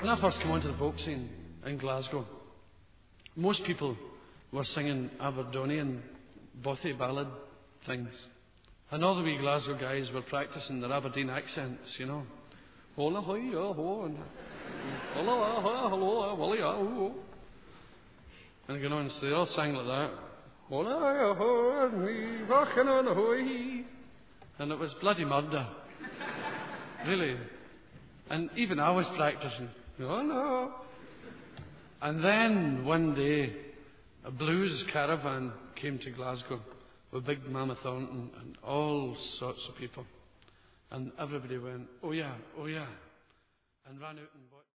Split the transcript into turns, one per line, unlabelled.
When I first came onto the folk scene in Glasgow, most people were singing Aberdonian bothy ballad things. And all the wee Glasgow guys were practising their Aberdeen accents, you know. Hola, hoy, ho, and hola, hello, wally, ho. And you know, and so they all sang like that. Hola, ho, and me, walking on a hoy. And it was bloody murder. Really. And even I was practising. Oh, no. And then one day, a blues caravan came to Glasgow with Big Mama Thornton and all sorts of people. And everybody went, oh yeah, and ran out and bought